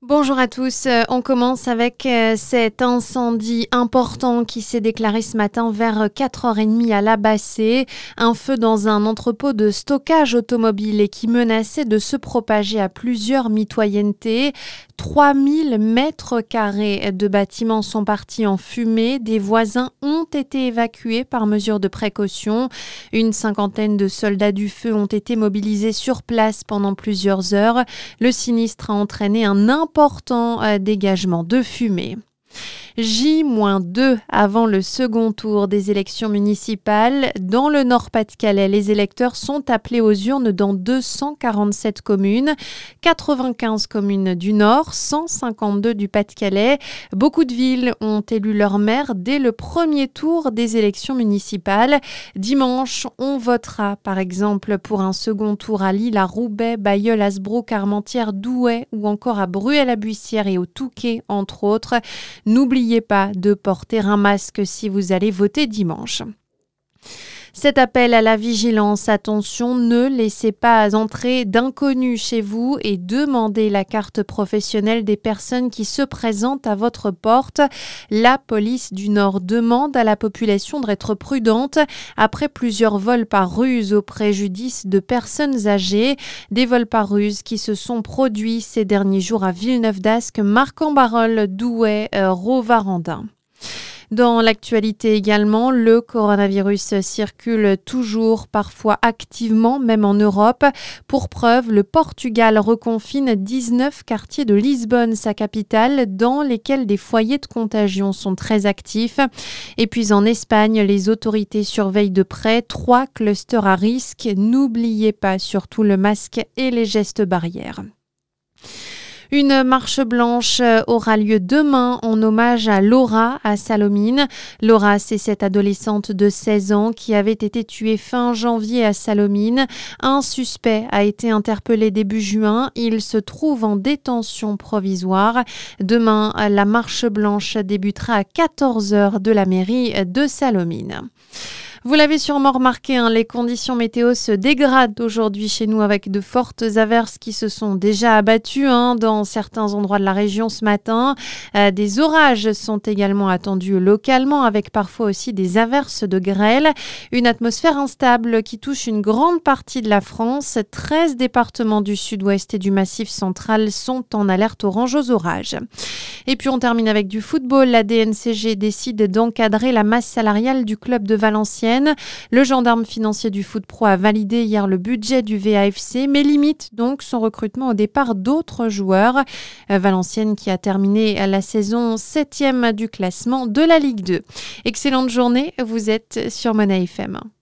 Bonjour à tous, on commence avec cet incendie important qui s'est déclaré ce matin vers 4h30 à La Bassée. Un feu dans un entrepôt de stockage automobile et qui menaçait de se propager à plusieurs mitoyennetés. 3000 mètres carrés de bâtiments sont partis en fumée. Des voisins ont été évacués par mesure de précaution. Une cinquantaine de soldats du feu ont été mobilisés sur place pendant plusieurs heures. Le sinistre a entraîné un important dégagement de fumée. J-2 avant le second tour des élections municipales. Dans le Nord-Pas-de-Calais, les électeurs sont appelés aux urnes dans 247 communes, 95 communes du Nord, 152 du Pas-de-Calais. Beaucoup de villes ont élu leur maire dès le premier tour des élections municipales. Dimanche, on votera par exemple pour un second tour à Lille, à Roubaix, Bailleul, Hasbrook, Armentières, Douai ou encore à Bruay-la-Buissière et au Touquet, entre autres. N'oubliez pas de porter un masque si vous allez voter dimanche. Cet appel à la vigilance, attention, ne laissez pas entrer d'inconnus chez vous et demandez la carte professionnelle des personnes qui se présentent à votre porte. La police du Nord demande à la population d'être prudente après plusieurs vols par ruse au préjudice de personnes âgées. Des vols par ruse qui se sont produits ces derniers jours à Villeneuve-d'Ascq, Marcq-en-Barœul, Douai, Rovarandin. Dans l'actualité également, le coronavirus circule toujours, parfois activement, même en Europe. Pour preuve, le Portugal reconfine 19 quartiers de Lisbonne, sa capitale, dans lesquels des foyers de contagion sont très actifs. Et puis en Espagne, les autorités surveillent de près 3 clusters à risque. N'oubliez pas surtout le masque et les gestes barrières. Une marche blanche aura lieu demain en hommage à Laura à Salomine. Laura, c'est cette adolescente de 16 ans qui avait été tuée fin janvier à Salomine. Un suspect a été interpellé début juin. Il se trouve en détention provisoire. Demain, la marche blanche débutera à 14h de la mairie de Salomine. Vous l'avez sûrement remarqué, les conditions météo se dégradent aujourd'hui chez nous avec de fortes averses qui se sont déjà abattues dans certains endroits de la région ce matin. Des orages sont également attendus localement avec parfois aussi des averses de grêle. Une atmosphère instable qui touche une grande partie de la France. 13 départements du sud-ouest et du massif central sont en alerte orange aux orages. Et puis on termine avec du football. La DNCG décide d'encadrer la masse salariale du club de Valenciennes. Le gendarme financier du foot pro a validé hier le budget du VAFC, mais limite donc son recrutement au départ d'autres joueurs. Valenciennes qui a terminé la saison 7e du classement de la Ligue 2. Excellente journée, vous êtes sur Mona FM.